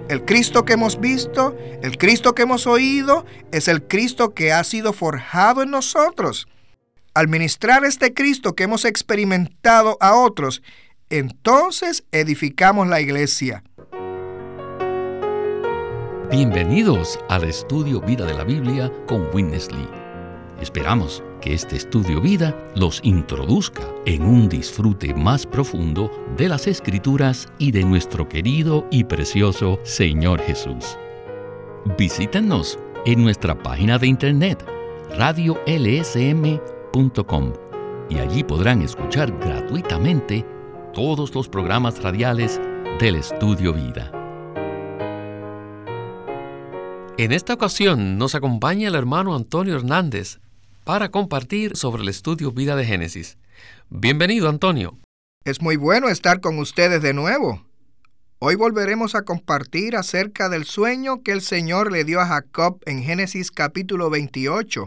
El Cristo que hemos visto, el Cristo que hemos oído, es el Cristo que ha sido forjado en nosotros. Al ministrar este Cristo que hemos experimentado a otros, entonces edificamos la iglesia. Bienvenidos al Estudio Vida de la Biblia con Witness Lee. Esperamos que este Estudio Vida los introduzca en un disfrute más profundo de las Escrituras y de nuestro querido y precioso Señor Jesús. Visítenos en nuestra página de internet, radiolsm.com, y allí podrán escuchar gratuitamente todos los programas radiales del Estudio Vida. En esta ocasión nos acompaña el hermano Antonio Hernández para compartir sobre el estudio Vida de Génesis. Bienvenido, Antonio. Es muy bueno estar con ustedes de nuevo. Hoy volveremos a compartir acerca del sueño que el Señor le dio a Jacob en Génesis capítulo 28,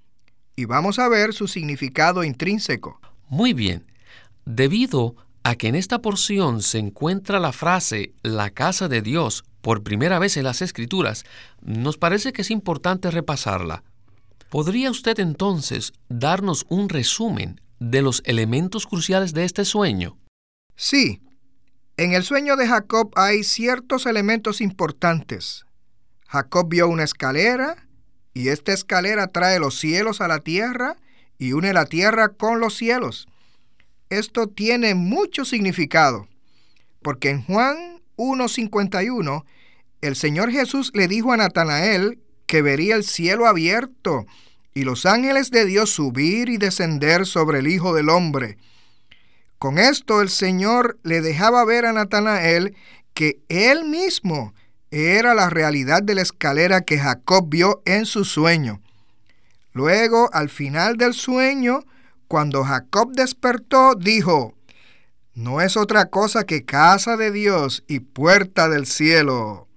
y vamos a ver su significado intrínseco. Muy bien. Debido a que en esta porción se encuentra la frase «la casa de Dios» por primera vez en las Escrituras, nos parece que es importante repasarla. ¿Podría usted entonces darnos un resumen de los elementos cruciales de este sueño? Sí. En el sueño de Jacob hay ciertos elementos importantes. Jacob vio una escalera, y esta escalera trae los cielos a la tierra y une la tierra con los cielos. Esto tiene mucho significado, porque en Juan 1:51, el Señor Jesús le dijo a Natanael que vería el cielo abierto y los ángeles de Dios subir y descender sobre el Hijo del Hombre. Con esto el Señor le dejaba ver a Natanael que él mismo era la realidad de la escalera que Jacob vio en su sueño. Luego, al final del sueño, cuando Jacob despertó, dijo: «No es otra cosa que casa de Dios y puerta del cielo».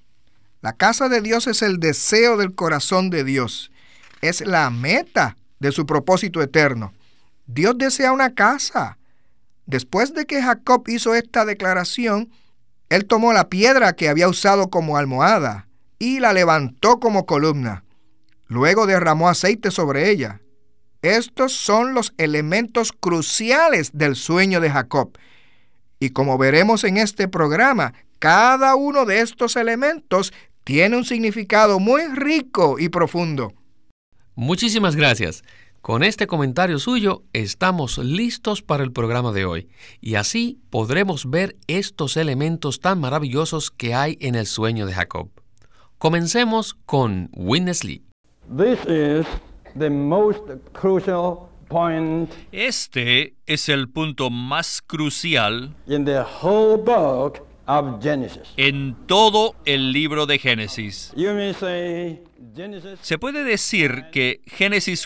La casa de Dios es el deseo del corazón de Dios. Es la meta de su propósito eterno. Dios desea una casa. Después de que Jacob hizo esta declaración, él tomó la piedra que había usado como almohada y la levantó como columna. Luego derramó aceite sobre ella. Estos son los elementos cruciales del sueño de Jacob. Y como veremos en este programa, cada uno de estos elementos tiene un significado muy rico y profundo. Muchísimas gracias. Con este comentario suyo estamos listos para el programa de hoy, y así podremos ver estos elementos tan maravillosos que hay en el sueño de Jacob. Comencemos con Witness Lee. This is the most crucial point Este es el punto más crucial in the whole book of Genesis. en todo el libro de Génesis. You may say Genesis. Se puede decir que Génesis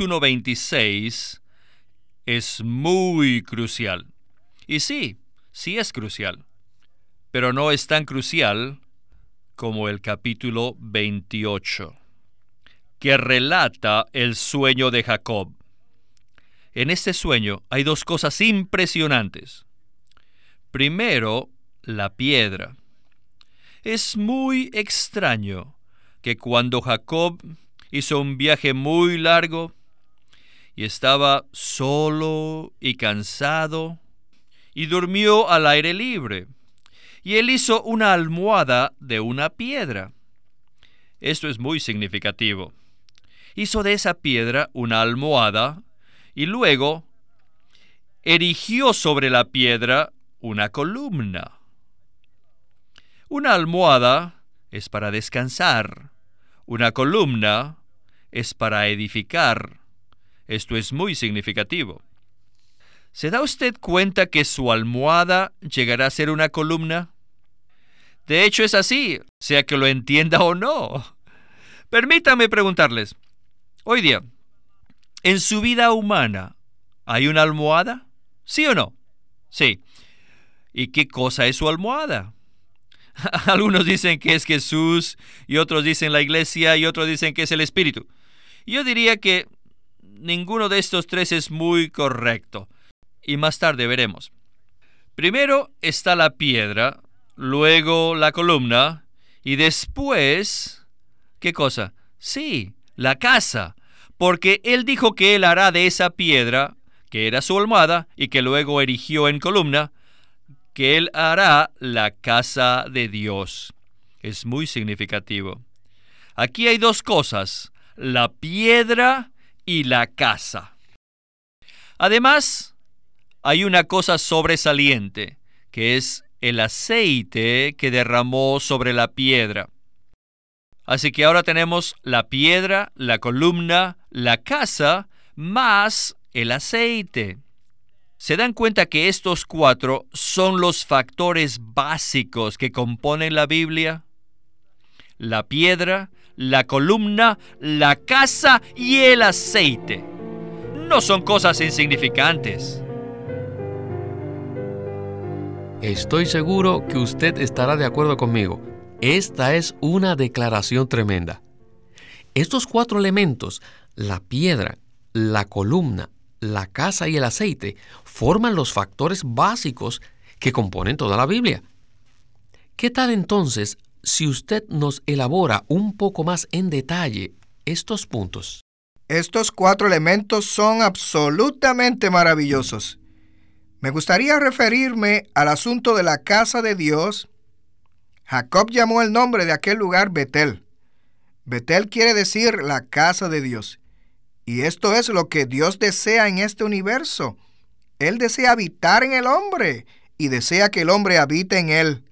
1:26 es muy crucial. Y sí es crucial, pero no es tan crucial como el capítulo 28, que relata el sueño de Jacob. En este sueño hay dos cosas impresionantes. Primero, la piedra. Es muy extraño que cuando Jacob hizo un viaje muy largo y estaba solo y cansado y durmió al aire libre, y él hizo una almohada de una piedra. Esto es muy significativo. Hizo de esa piedra una almohada y luego erigió sobre la piedra una columna. Una almohada es para descansar. Una columna es para edificar. Esto es muy significativo. ¿Se da usted cuenta que su almohada llegará a ser una columna? De hecho es así, sea que lo entienda o no. Permítame preguntarles, hoy día, ¿en su vida humana hay una almohada? ¿Sí o no? Sí. ¿Y qué cosa es su almohada? Algunos dicen que es Jesús, y otros dicen la iglesia, y otros dicen que es el Espíritu. Yo diría que ninguno de estos tres es muy correcto, y más tarde veremos. Primero está la piedra, luego la columna, Y después, ¿qué cosa? Sí, la casa, porque Él dijo que Él hará de esa piedra, que era su almohada y que luego erigió en columna, que Él hará la casa de Dios. Es muy significativo. Aquí hay dos cosas, la piedra y la casa. Además, hay una cosa sobresaliente, que es el aceite que derramó sobre la piedra. Así que ahora tenemos la piedra, la columna, la casa, más el aceite. ¿Se dan cuenta que estos 4 son los factores básicos que componen la Biblia? La piedra, la columna, la casa y el aceite. No son cosas insignificantes. Estoy seguro que usted estará de acuerdo conmigo. Esta es una declaración tremenda. Estos 4 elementos, la piedra, la columna, la casa y el aceite, forman los factores básicos que componen toda la Biblia. ¿Qué tal entonces si usted nos elabora un poco más en detalle estos puntos? Estos 4 elementos son absolutamente maravillosos. Me gustaría referirme al asunto de la casa de Dios. Jacob llamó el nombre de aquel lugar Betel. Betel quiere decir la casa de Dios. Y esto es lo que Dios desea en este universo. Él desea habitar en el hombre y desea que el hombre habite en él.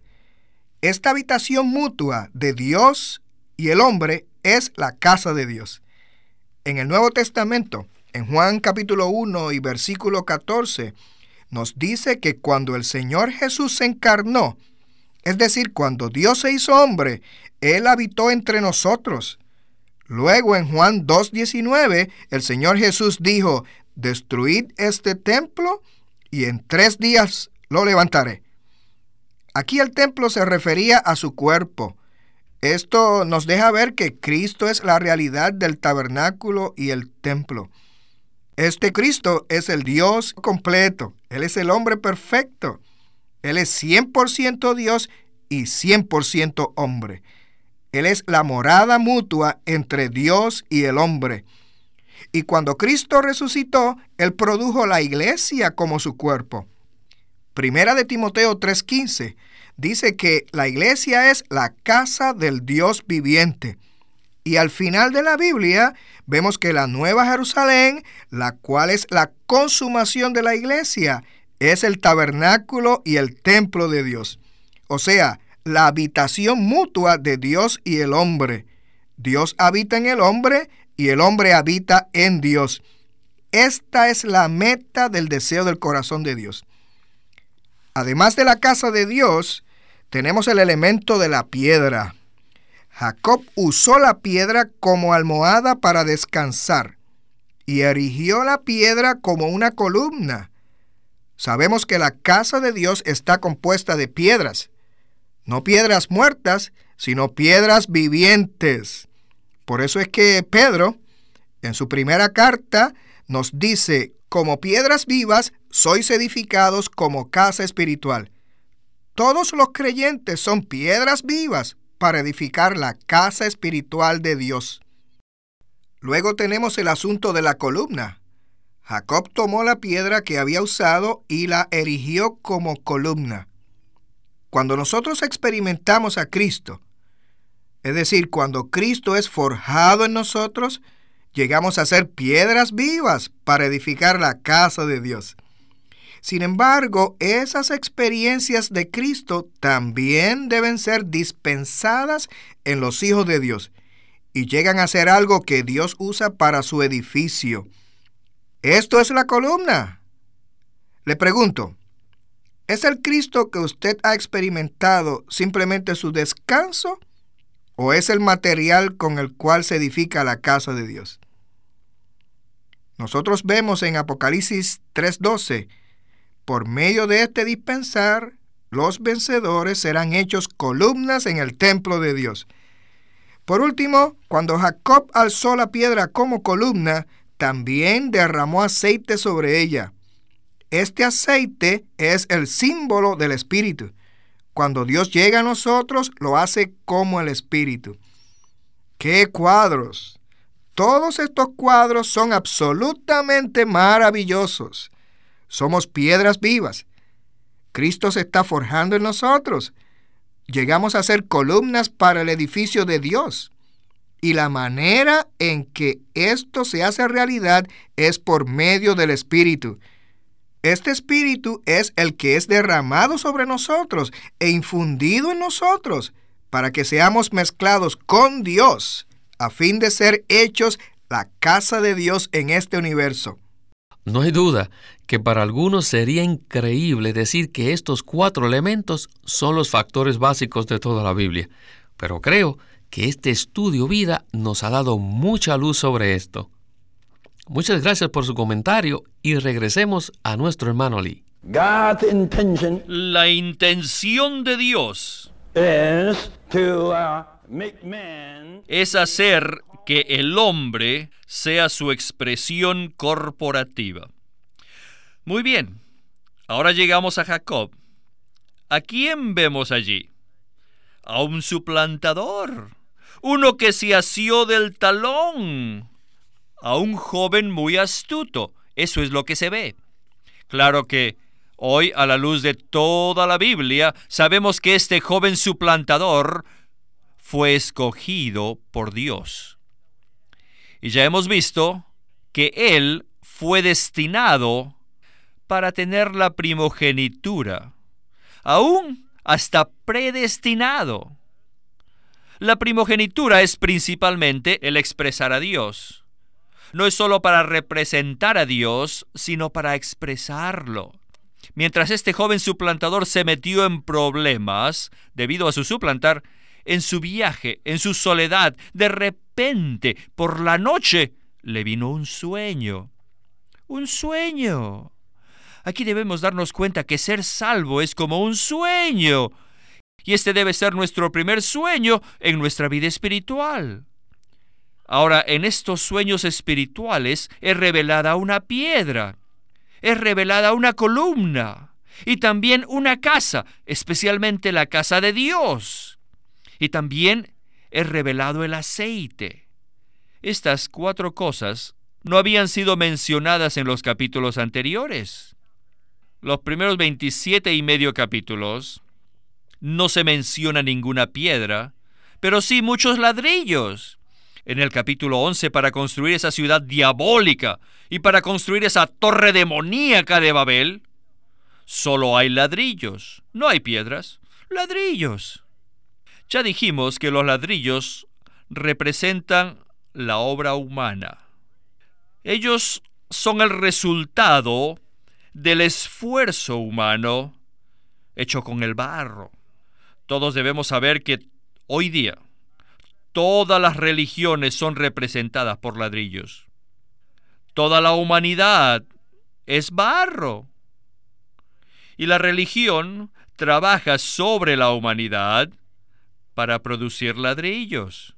Esta habitación mutua de Dios y el hombre es la casa de Dios. En el Nuevo Testamento, en Juan capítulo 1 y versículo 14, nos dice que cuando el Señor Jesús se encarnó, es decir, cuando Dios se hizo hombre, Él habitó entre nosotros. Luego en Juan 2:19, el Señor Jesús dijo, destruid este templo y en 3 días lo levantaré. Aquí el templo se refería a su cuerpo. Esto nos deja ver que Cristo es la realidad del tabernáculo y el templo. Este Cristo es el Dios completo. Él es el hombre perfecto. Él es 100% Dios y 100% hombre. Él es la morada mutua entre Dios y el hombre. Y cuando Cristo resucitó, Él produjo la iglesia como su cuerpo. Primera de Timoteo 3:15 dice que la iglesia es la casa del Dios viviente. Y al final de la Biblia vemos que la Nueva Jerusalén, la cual es la consumación de la iglesia, es el tabernáculo y el templo de Dios. O sea, la habitación mutua de Dios y el hombre. Dios habita en el hombre y el hombre habita en Dios. Esta es la meta del deseo del corazón de Dios. Además de la casa de Dios, tenemos el elemento de la piedra. Jacob usó la piedra como almohada para descansar y erigió la piedra como una columna. Sabemos que la casa de Dios está compuesta de piedras, no piedras muertas, sino piedras vivientes. Por eso es que Pedro, en su primera carta, nos dice, como piedras vivas, sois edificados como casa espiritual. Todos los creyentes son piedras vivas para edificar la casa espiritual de Dios. Luego tenemos el asunto de la columna. Jacob tomó la piedra que había usado y la erigió como columna. Cuando nosotros experimentamos a Cristo, es decir, cuando Cristo es forjado en nosotros, llegamos a ser piedras vivas para edificar la casa de Dios. Sin embargo, esas experiencias de Cristo también deben ser dispensadas en los hijos de Dios y llegan a ser algo que Dios usa para su edificio. Esto es la columna. Le pregunto, ¿es el Cristo que usted ha experimentado simplemente su descanso o es el material con el cual se edifica la casa de Dios? Nosotros vemos en Apocalipsis 3:12, por medio de este dispensar, los vencedores serán hechos columnas en el templo de Dios. Por último, cuando Jacob alzó la piedra como columna, también derramó aceite sobre ella. Este aceite es el símbolo del Espíritu. cuando Dios llega a nosotros, lo hace como el Espíritu. ¡Qué cuadros! Todos estos cuadros son absolutamente maravillosos. Somos piedras vivas. Cristo se está forjando en nosotros. Llegamos a ser columnas para el edificio de Dios. Y la manera en que esto se hace realidad es por medio del Espíritu. Este Espíritu es el que es derramado sobre nosotros e infundido en nosotros para que seamos mezclados con Dios a fin de ser hechos la casa de Dios en este universo. No hay duda que para algunos sería increíble decir que estos 4 elementos son los factores básicos de toda la Biblia, pero creo que este estudio vida nos ha dado mucha luz sobre esto. Muchas gracias por su comentario y regresemos a nuestro hermano Lee. God's intention La intención de Dios is to make man es hacer que el hombre sea su expresión corporativa. Muy bien, ahora llegamos a Jacob. ¿A quién vemos allí? A un suplantador, uno que se asió del talón, a un joven muy astuto. Eso es lo que se ve. Claro que hoy, a la luz de toda la Biblia, sabemos que este joven suplantador fue escogido por Dios. Y ya hemos visto que él fue destinado para tener la primogenitura, aún hasta predestinado. La primogenitura es principalmente el expresar a Dios. No es solo para representar a Dios, sino para expresarlo. Mientras este joven suplantador se metió en problemas debido a su suplantar, en su viaje, en su soledad, de repente, por la noche, le vino un sueño. Un sueño. Aquí debemos darnos cuenta que ser salvo es como un sueño. Y este debe ser nuestro primer sueño en nuestra vida espiritual. Ahora, en estos sueños espirituales es revelada una piedra, es revelada una columna y también una casa, especialmente la casa de Dios. Y también es revelado el aceite. Estas 4 cosas no habían sido mencionadas en los capítulos anteriores. Los primeros 27 y medio capítulos no se menciona ninguna piedra, pero sí muchos ladrillos. En el capítulo 11, para construir esa ciudad diabólica y para construir esa torre demoníaca de Babel, solo hay ladrillos, no hay piedras, ladrillos. Ya dijimos que los ladrillos representan la obra humana. Ellos son el resultado del esfuerzo humano hecho con el barro. Todos debemos saber que hoy día todas las religiones son representadas por ladrillos. Toda la humanidad es barro. Y la religión trabaja sobre la humanidad para producir ladrillos.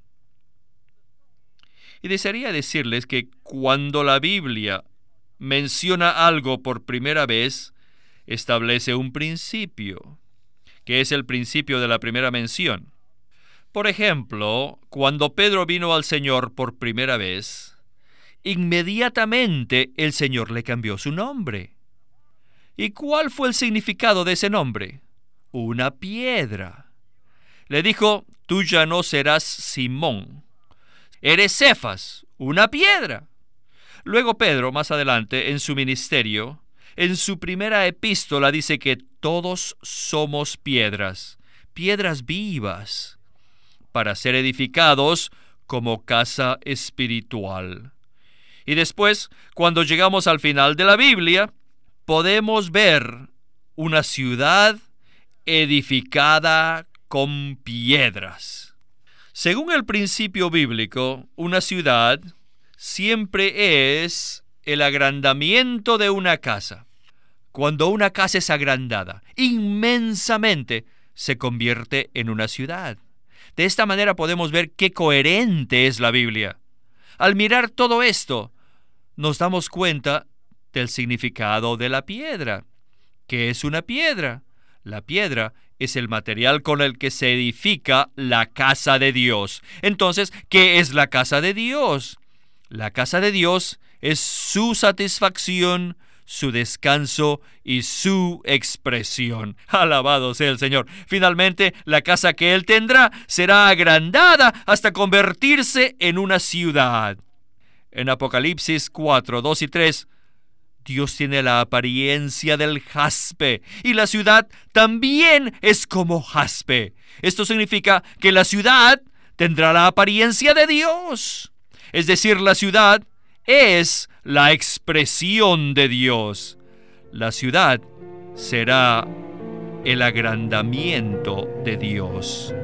Y desearía decirles que cuando la Biblia menciona algo por primera vez, establece un principio, que es el principio de la primera mención. Por ejemplo, cuando Pedro vino al Señor por primera vez, inmediatamente el Señor le cambió su nombre. ¿Y cuál fue el significado de ese nombre? Una piedra. Le dijo, tú ya no serás Simón, eres Cefas, una piedra. Luego Pedro, más adelante, en su ministerio, en su primera epístola dice que todos somos piedras, piedras vivas, para ser edificados como casa espiritual. Y después, cuando llegamos al final de la Biblia, podemos ver una ciudad edificada con piedras. Según el principio bíblico, una ciudad siempre es el agrandamiento de una casa. Cuando una casa es agrandada inmensamente, se convierte en una ciudad. De esta manera podemos ver qué coherente es la Biblia. Al mirar todo esto, nos damos cuenta del significado de la piedra. ¿Qué es una piedra? La piedra es el material con el que se edifica la casa de Dios. Entonces, ¿qué es la casa de Dios? La casa de Dios es su satisfacción, su descanso y su expresión. Alabado sea el Señor. Finalmente, la casa que Él tendrá será agrandada hasta convertirse en una ciudad. En Apocalipsis 4, 2 y 3, Dios tiene la apariencia del jaspe y la ciudad también es como jaspe. Esto significa que la ciudad tendrá la apariencia de Dios. Es decir, la ciudad es la expresión de Dios. La ciudad será el agrandamiento de Dios.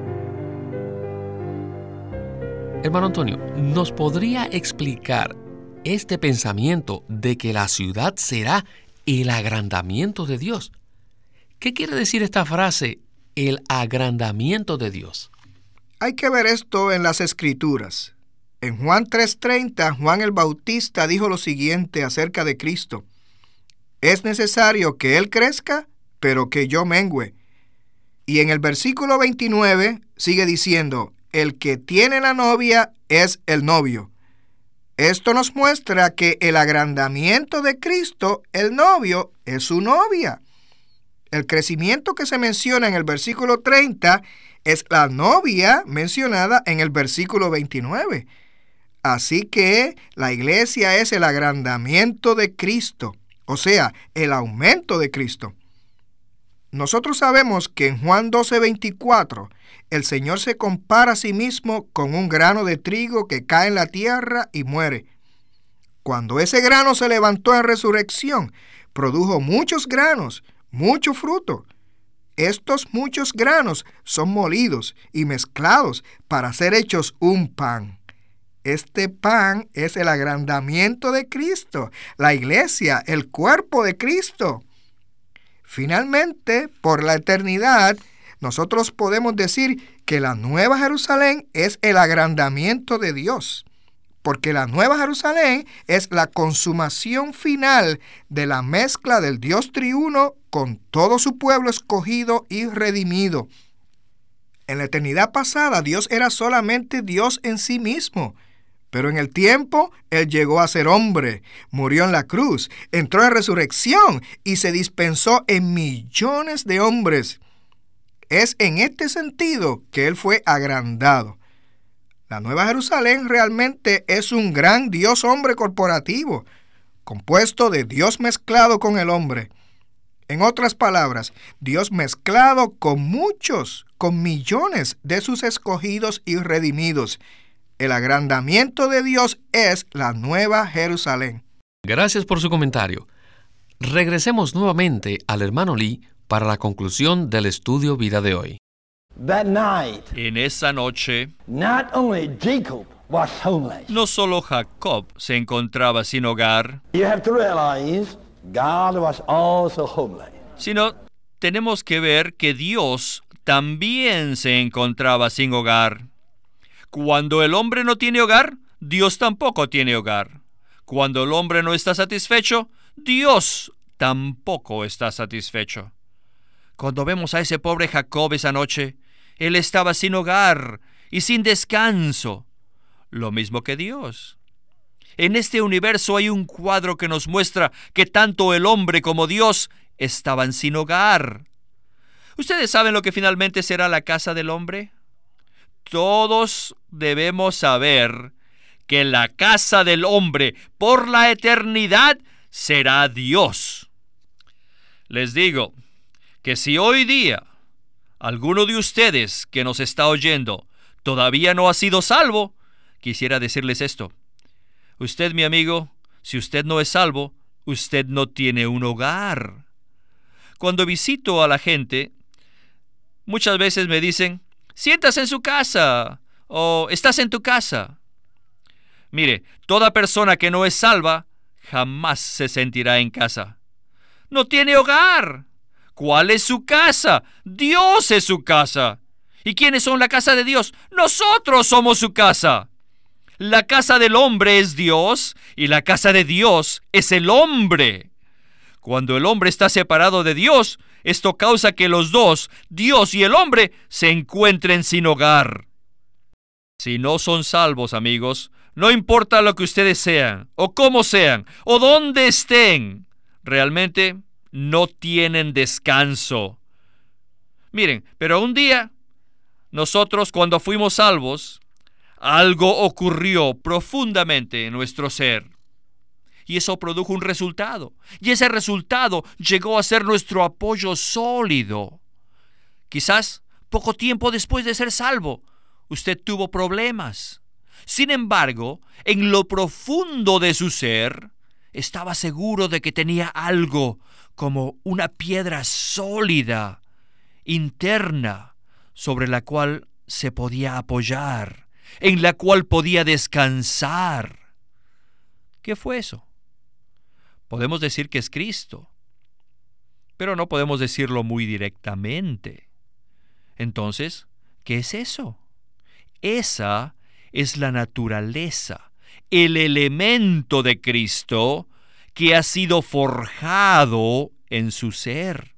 Hermano Antonio, ¿nos podría explicar este pensamiento de que la ciudad será el agrandamiento de Dios? ¿Qué quiere decir esta frase, el agrandamiento de Dios? Hay que ver esto en las Escrituras. En Juan 3:30, Juan el Bautista dijo lo siguiente acerca de Cristo: es necesario que Él crezca, pero que yo mengüe. Y en el versículo 29 sigue diciendo: el que tiene la novia es el novio. Esto nos muestra que el agrandamiento de Cristo, el novio, es su novia. El crecimiento que se menciona en el versículo 30 es la novia mencionada en el versículo 29. Así que la iglesia es el agrandamiento de Cristo, o sea, el aumento de Cristo. Nosotros sabemos que en Juan 12:24, el Señor se compara a sí mismo con un grano de trigo que cae en la tierra y muere. Cuando ese grano se levantó en resurrección, produjo muchos granos, mucho fruto. Estos muchos granos son molidos y mezclados para ser hechos un pan. Este pan es el agrandamiento de Cristo, la iglesia, el cuerpo de Cristo. Finalmente, por la eternidad, nosotros podemos decir que la Nueva Jerusalén es el agrandamiento de Dios, porque la Nueva Jerusalén es la consumación final de la mezcla del Dios triuno con todo su pueblo escogido y redimido. En la eternidad pasada, Dios era solamente Dios en sí mismo, pero en el tiempo, Él llegó a ser hombre, murió en la cruz, entró en resurrección y se dispensó en millones de hombres. Es en este sentido que Él fue agrandado. La Nueva Jerusalén realmente es un gran Dios hombre corporativo, compuesto de Dios mezclado con el hombre. En otras palabras, Dios mezclado con muchos, con millones de sus escogidos y redimidos. El agrandamiento de Dios es la Nueva Jerusalén. Gracias por su comentario. Regresemos nuevamente al hermano Lee para la conclusión del estudio vida de hoy. That night, En esa noche, not only Jacob was homeless. no solo Jacob se encontraba sin hogar, You have to realize God was also homeless. sino tenemos que ver que Dios también se encontraba sin hogar. Cuando el hombre no tiene hogar, Dios tampoco tiene hogar. Cuando el hombre no está satisfecho, Dios tampoco está satisfecho. Cuando vemos a ese pobre Jacob esa noche, él estaba sin hogar y sin descanso, lo mismo que Dios. En este universo hay un cuadro que nos muestra que tanto el hombre como Dios estaban sin hogar. ¿Ustedes saben lo que finalmente será la casa del hombre? Todos debemos saber que la casa del hombre por la eternidad será Dios. Les digo que si hoy día alguno de ustedes que nos está oyendo todavía no ha sido salvo, quisiera decirles esto. Usted, mi amigo, si usted no es salvo, usted no tiene un hogar. Cuando visito a la gente, muchas veces me dicen: siéntase en su casa o estás en tu casa. Mire, toda persona que no es salva jamás se sentirá en casa. No tiene hogar. ¿Cuál es su casa? Dios es su casa. ¿Y quiénes son la casa de Dios? Nosotros somos su casa. La casa del hombre es Dios y la casa de Dios es el hombre. Cuando el hombre está separado de Dios, Esto causa que los dos, Dios y el hombre, se encuentren sin hogar. Si no son salvos, amigos, no importa lo que ustedes sean, o cómo sean, o dónde estén, realmente no tienen descanso. Miren, pero un día, nosotros cuando fuimos salvos, algo ocurrió profundamente en nuestro ser. Y eso produjo un resultado. Y ese resultado llegó a ser nuestro apoyo sólido. Quizás poco tiempo después de ser salvo, usted tuvo problemas. Sin embargo, en lo profundo de su ser, estaba seguro de que tenía algo como una piedra sólida, interna, sobre la cual se podía apoyar, en la cual podía descansar. ¿Qué fue eso? Podemos decir que es Cristo, pero no podemos decirlo muy directamente. Entonces, ¿qué es eso? Esa es la naturaleza, el elemento de Cristo que ha sido forjado en su ser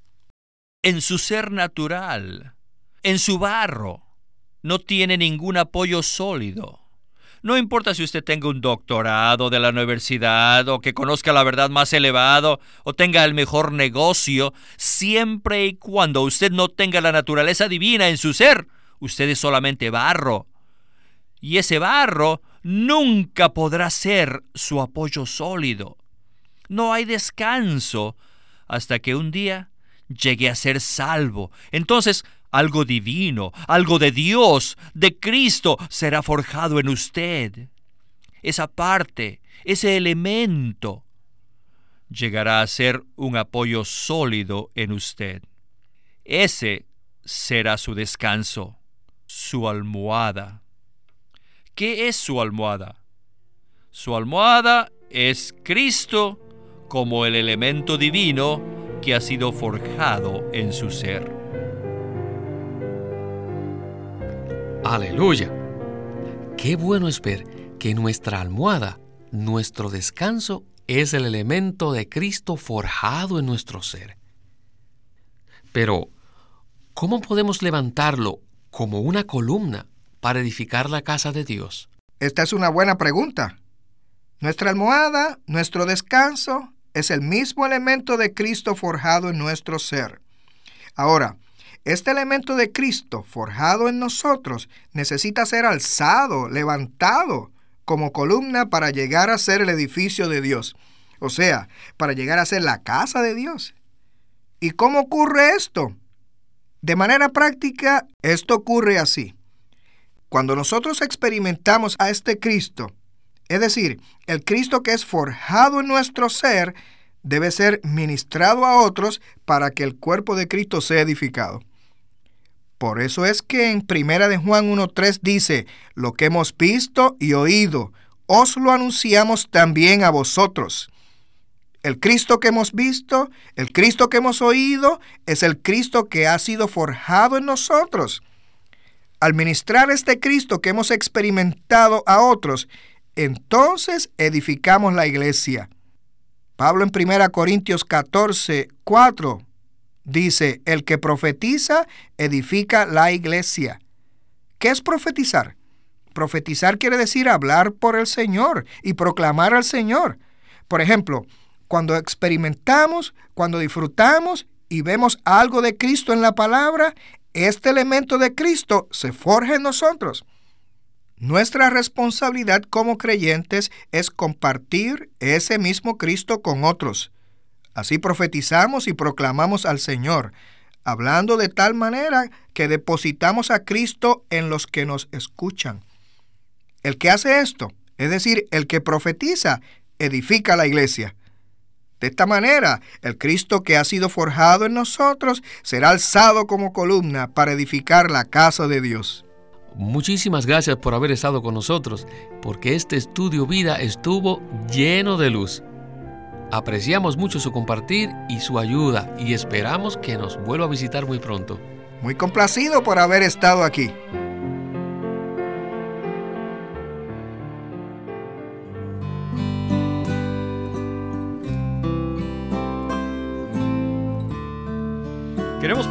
natural, en su barro. No tiene ningún apoyo sólido. No importa si usted tenga un doctorado de la universidad o que conozca la verdad más elevada o tenga el mejor negocio, siempre y cuando usted no tenga la naturaleza divina en su ser, usted es solamente barro. Y ese barro nunca podrá ser su apoyo sólido. No hay descanso hasta que un día llegue a ser salvo. Entonces, algo divino, algo de Dios, de Cristo, será forjado en usted. Esa parte, ese elemento, llegará a ser un apoyo sólido en usted. Ese será su descanso, su almohada. ¿Qué es su almohada? Su almohada es Cristo como el elemento divino que ha sido forjado en su ser. ¡Aleluya! Qué bueno es ver que nuestra almohada, nuestro descanso, es el elemento de Cristo forjado en nuestro ser. Pero, ¿cómo podemos levantarlo como una columna para edificar la casa de Dios? Esta es una buena pregunta. Nuestra almohada, nuestro descanso, es el mismo elemento de Cristo forjado en nuestro ser. Ahora, este elemento de Cristo forjado en nosotros necesita ser alzado, levantado como columna para llegar a ser el edificio de Dios. O sea, para llegar a ser la casa de Dios. ¿Y cómo ocurre esto? De manera práctica, esto ocurre así. Cuando nosotros experimentamos a este Cristo, es decir, el Cristo que es forjado en nuestro ser, debe ser ministrado a otros para que el cuerpo de Cristo sea edificado. Por eso es que en 1 de Juan 1:3 dice, lo que hemos visto y oído, os lo anunciamos también a vosotros. El Cristo que hemos visto, el Cristo que hemos oído, es el Cristo que ha sido forjado en nosotros. Al ministrar este Cristo que hemos experimentado a otros, entonces edificamos la iglesia. Pablo en 1 Corintios 14:4 dice, el que profetiza edifica la iglesia. ¿Qué es profetizar? Profetizar quiere decir hablar por el Señor y proclamar al Señor. Por ejemplo, cuando experimentamos, cuando disfrutamos y vemos algo de Cristo en la palabra, este elemento de Cristo se forja en nosotros. Nuestra responsabilidad como creyentes es compartir ese mismo Cristo con otros. Así profetizamos y proclamamos al Señor, hablando de tal manera que depositamos a Cristo en los que nos escuchan. El que hace esto, es decir, el que profetiza, edifica la iglesia. De esta manera, el Cristo que ha sido forjado en nosotros será alzado como columna para edificar la casa de Dios. Muchísimas gracias por haber estado con nosotros, porque este estudio vida estuvo lleno de luz. Apreciamos mucho su compartir y su ayuda y esperamos que nos vuelva a visitar muy pronto. Muy complacido por haber estado aquí.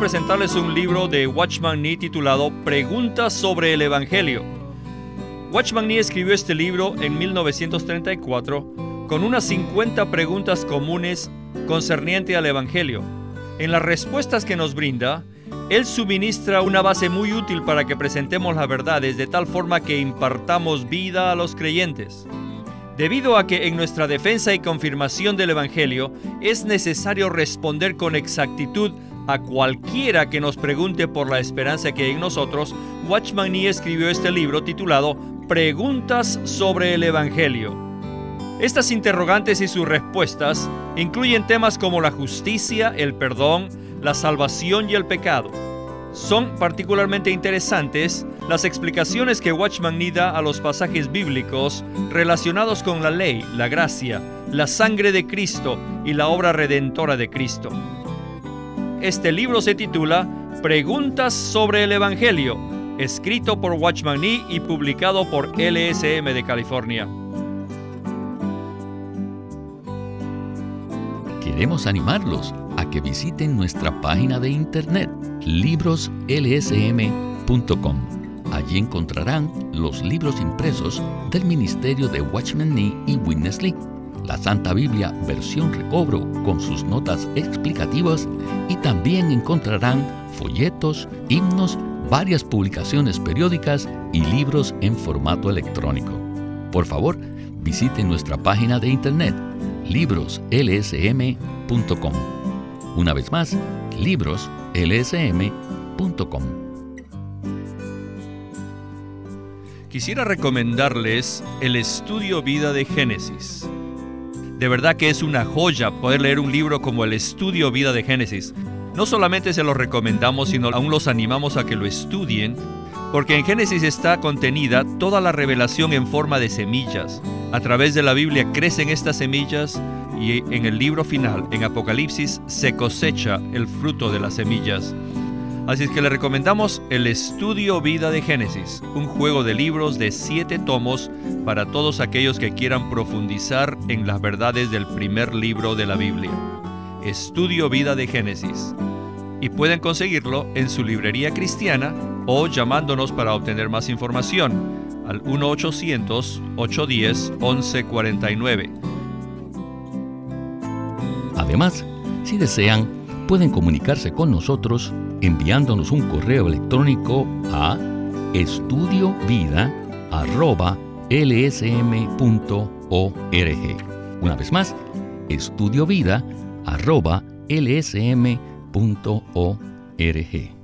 presentarles un libro de Watchman Nee titulado Preguntas sobre el Evangelio. Watchman Nee escribió este libro en 1934 con unas 50 preguntas comunes concernientes al Evangelio. En las respuestas que nos brinda, él suministra una base muy útil para que presentemos las verdades de tal forma que impartamos vida a los creyentes. Debido a que en nuestra defensa y confirmación del Evangelio es necesario responder con exactitud a cualquiera que nos pregunte por la esperanza que hay en nosotros, Watchman Nee escribió este libro titulado Preguntas sobre el Evangelio. Estas interrogantes y sus respuestas incluyen temas como la justicia, el perdón, la salvación y el pecado. Son particularmente interesantes las explicaciones que Watchman Nee da a los pasajes bíblicos relacionados con la ley, la gracia, la sangre de Cristo y la obra redentora de Cristo. Este libro se titula Preguntas sobre el Evangelio, escrito por Watchman Nee y publicado por LSM de California. Queremos animarlos a que visiten nuestra página de internet, libroslsm.com. Allí encontrarán los libros impresos del ministerio de Watchman Nee y Witness Lee, la Santa Biblia versión recobro con sus notas explicativas, y también encontrarán folletos, himnos, varias publicaciones periódicas y libros en formato electrónico. Por favor, visiten nuestra página de internet, libroslsm.com. Una vez más, libroslsm.com. Quisiera recomendarles el Estudio Vida de Génesis. De verdad que es una joya poder leer un libro como el Estudio Vida de Génesis. No solamente se los recomendamos, sino aún los animamos a que lo estudien, porque en Génesis está contenida toda la revelación en forma de semillas. A través de la Biblia crecen estas semillas y en el libro final, en Apocalipsis, se cosecha el fruto de las semillas. Así es que le recomendamos el Estudio Vida de Génesis, un juego de libros de 7 tomos para todos aquellos que quieran profundizar en las verdades del primer libro de la Biblia. Estudio Vida de Génesis. Y pueden conseguirlo en su librería cristiana o llamándonos para obtener más información al 1-800-810-1149. Además, si desean, pueden comunicarse con nosotros enviándonos un correo electrónico a estudiovida@lsm.org. Una vez más, estudiovida@lsm.org.